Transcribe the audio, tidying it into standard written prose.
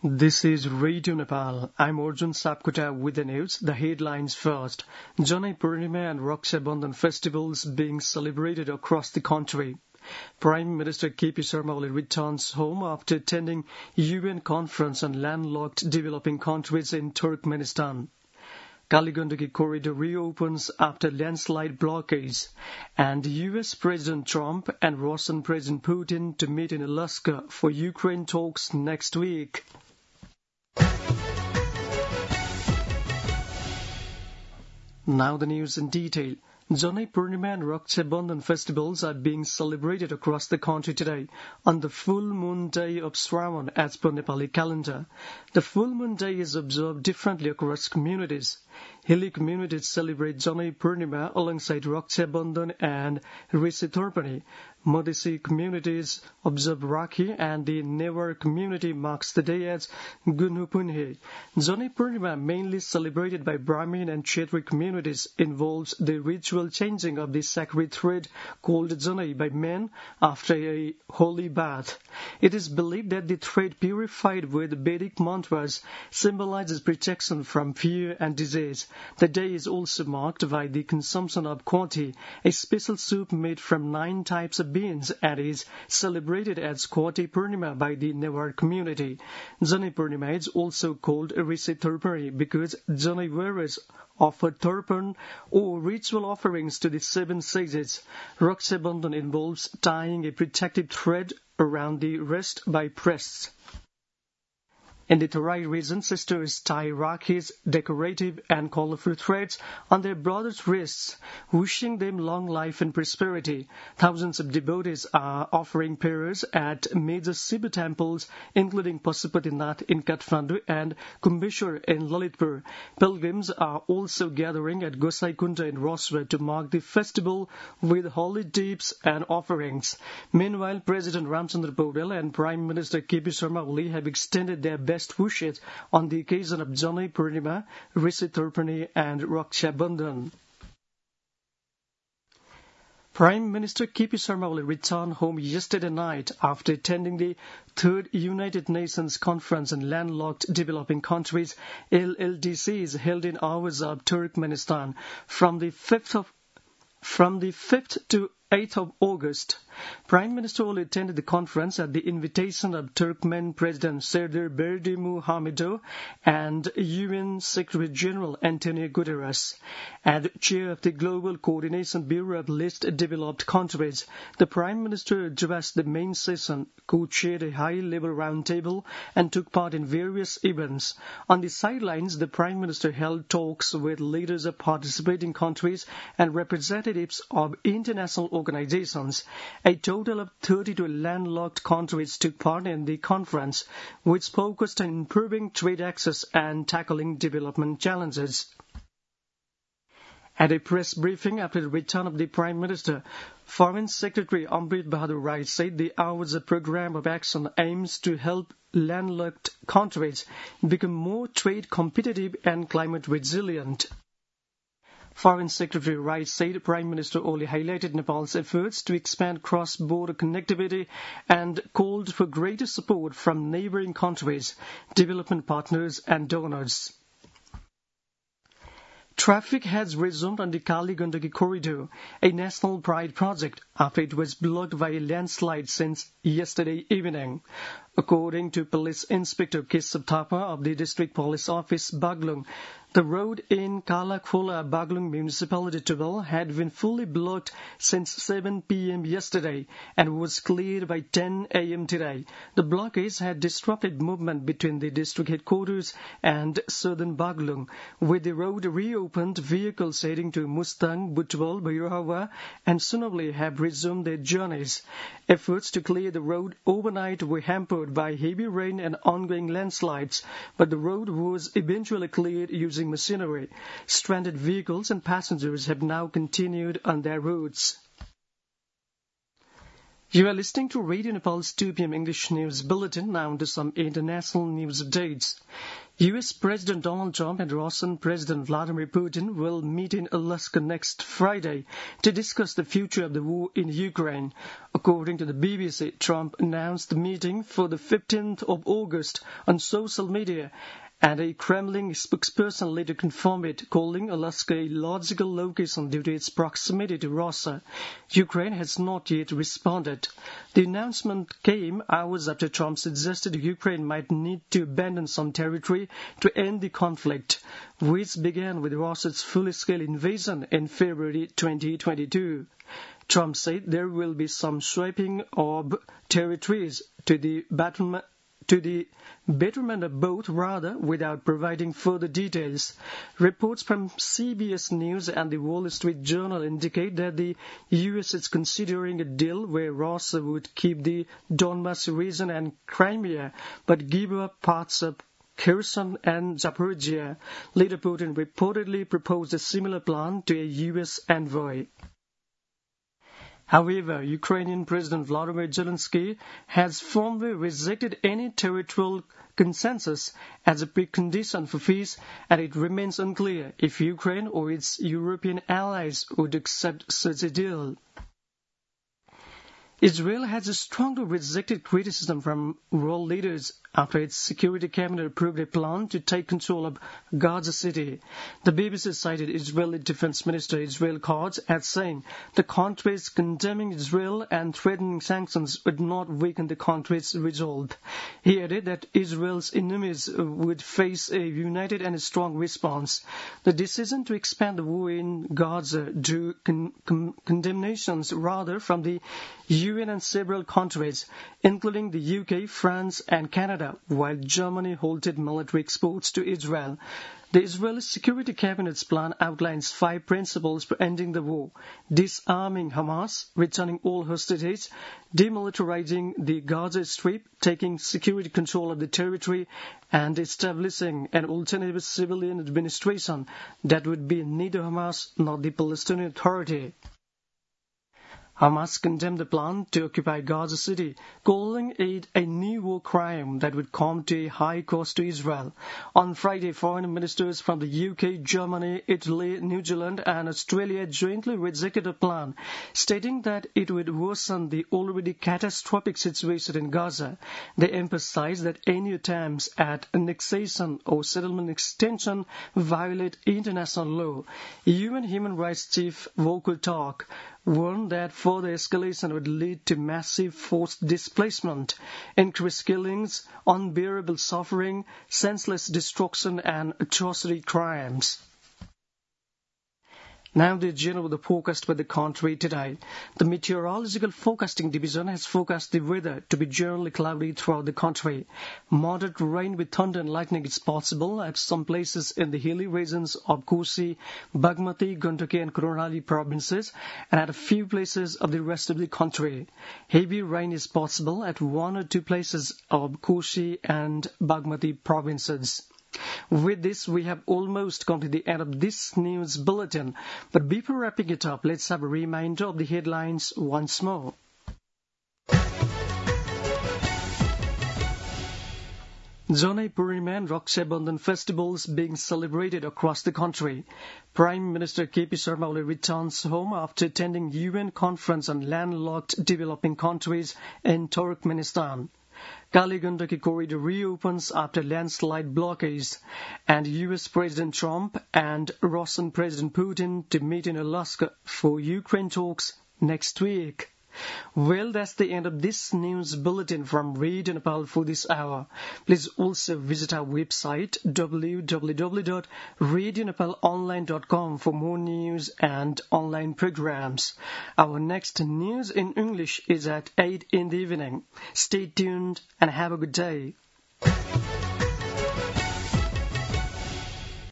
This is Radio Nepal. I'm Arjun Sapkota with the news. The headlines first. Janai Purnima and Raksha Bandhan festivals being celebrated across the country. Prime Minister KP Sharma Oli returns home after attending UN conference on landlocked developing countries in Turkmenistan. Kaligandaki corridor reopens after landslide blockades, and US President Trump and Russian President Putin to meet in Alaska for Ukraine talks next week. Now the news in detail. Janai Purnima and Raksha Bandhan festivals are being celebrated across the country today on the full moon day of Shravan as per Nepali calendar. The full moon day is observed differently across communities. Hilly communities celebrate Janai Purnima alongside Raksha Bandhan and Rishi Tarpani. Madhesi communities observe Rakhi, and the Newar community marks the day as Gunhu Punhe. Janai Purnima, mainly celebrated by Brahmin and Kshetri communities, involves the ritual changing of the sacred thread called Janai by men after a holy bath. It is believed that the thread purified with Vedic mantras symbolizes protection from fear and disease. The day is also marked by the consumption of Kwati, a special soup made from 9 types of beans, and is celebrated as Kwati Purnima by the Newar community. Janai Purnima is also called Rishi Tarpani because Janai wearers offer tarpan or ritual offerings to the 7 sages. Raksha Bandhan involves tying a protective thread around the wrist by priests. In the Tarai region, sisters tie Rakhis, decorative and colorful threads, on their brothers' wrists, wishing them long life and prosperity. Thousands of devotees are offering prayers at major Shiva temples, including Pashupatinath in Kathmandu and Kumbheshwar in Lalitpur. Pilgrims are also gathering at Gosai Kunda in Roswa to mark the festival with holy deeps and offerings. Meanwhile, President Ramchandra Paudel and Prime Minister KP Sharma Oli have extended their best wishes on the occasion of Janai Purnima, Rishi Tarpani and Raksha Bandhan. Prime Minister KP Sharma Oli returned home yesterday night after attending the 3rd United Nations Conference on Landlocked Developing Countries, LLDCs, held in Awaz, Turkmenistan from the 5th to 8th of August. Prime Minister Oli attended the conference at the invitation of Turkmen President Serdar Berdimuhamedow and UN Secretary General Antonio Guterres. As chair of the Global Coordination Bureau of Least Developed Countries, the Prime Minister addressed the main session, co-chaired a high-level roundtable, and took part in various events. On the sidelines, the Prime Minister held talks with leaders of participating countries and representatives of international organizations. A total of 32 landlocked countries took part in the conference, which focused on improving trade access and tackling development challenges. At a press briefing after the return of the Prime Minister, Foreign Secretary Amrit Bahadur Rai said the Awaz program of action aims to help landlocked countries become more trade competitive and climate resilient. Foreign Secretary Rai said Prime Minister Oli highlighted Nepal's efforts to expand cross-border connectivity and called for greater support from neighboring countries, development partners and donors. Traffic has resumed on the Kaligandaki corridor, a national pride project, after it was blocked by a landslide since yesterday evening. According to Police Inspector Keshav Thapa of the District Police Office, Baglung, the road in Kalakhola, Baglung Municipality 12 had been fully blocked since 7 p.m. yesterday and was cleared by 10 a.m. today. The blockades had disrupted movement between the district headquarters and southern Baglung. With the road reopened, vehicles heading to Mustang, Butwal, Bhairawa and Sunavli have resumed their journeys. Efforts to clear the road overnight were hampered by heavy rain and ongoing landslides, but the road was eventually cleared using machinery. Stranded vehicles and passengers have now continued on their routes. You are listening to Radio Nepal's 2 p.m. English News Bulletin. Now to some international news updates. U.S. President Donald Trump and Russian President Vladimir Putin will meet in Alaska next Friday to discuss the future of the war in Ukraine. According to the BBC, Trump announced the meeting for the 15th of August on social media, and a Kremlin spokesperson later confirmed it, calling Alaska a logical location due to its proximity to Russia. Ukraine has not yet responded. The announcement came hours after Trump suggested Ukraine might need to abandon some territory to end the conflict, which began with Russia's full-scale invasion in February 2022. Trump said there will be some swapping of territories to the betterment of both, rather, without providing further details. Reports from CBS News and the Wall Street Journal indicate that the U.S. is considering a deal where Russia would keep the Donbas region and Crimea, but give up parts of Kherson and Zaporizhia. Later, Putin reportedly proposed a similar plan to a U.S. envoy. However, Ukrainian President Volodymyr Zelensky has firmly rejected any territorial consensus as a precondition for peace, and it remains unclear if Ukraine or its European allies would accept such a deal. Israel has strongly rejected criticism from world leaders after its Security Cabinet approved a plan to take control of Gaza City. The BBC cited Israeli Defense Minister Israel Katz as saying the country's condemning Israel and threatening sanctions would not weaken the country's resolve. He added that Israel's enemies would face a united and strong response. The decision to expand the war in Gaza drew condemnations rather from the UN and several countries, including the UK, France and Canada, while Germany halted military exports to Israel. The Israeli Security Cabinet's plan outlines 5 principles for ending the war: disarming Hamas, returning all hostages, demilitarizing the Gaza Strip, taking security control of the territory, and establishing an alternative civilian administration that would be neither Hamas nor the Palestinian Authority. Hamas condemned the plan to occupy Gaza City, calling it a new war crime that would come to a high cost to Israel. On Friday, foreign ministers from the UK, Germany, Italy, New Zealand and Australia jointly rejected the plan, stating that it would worsen the already catastrophic situation in Gaza. They emphasized that any attempts at annexation or settlement extension violate international law. UN Human Rights Chief Volker Turk warned that further escalation would lead to massive forced displacement, increased killings, unbearable suffering, senseless destruction, and atrocity crimes. Now the general weather forecast for the country today. The Meteorological Forecasting Division has forecast the weather to be generally cloudy throughout the country. Moderate rain with thunder and lightning is possible at some places in the hilly regions of Kosi, Bagmati, Gandaki and Karnali provinces, and at a few places of the rest of the country. Heavy rain is possible at 1 or 2 places of Kosi and Bagmati provinces. With this, we have almost come to the end of this news bulletin. But before wrapping it up, let's have a reminder of the headlines once more. Jonai Purnima and Raksha Bandhan festivals being celebrated across the country. Prime Minister K.P. Sharma Oli returns home after attending UN conference on landlocked developing countries in Turkmenistan. Kali Gandaki corridor reopens after landslide blockades, and U.S. President Trump and Russian President Putin to meet in Alaska for Ukraine talks next week. Well, that's the end of this news bulletin from Radio Nepal for this hour. Please also visit our website www.radionepalonline.com for more news and online programs. Our next news in English is at 8 in the evening. Stay tuned and have a good day.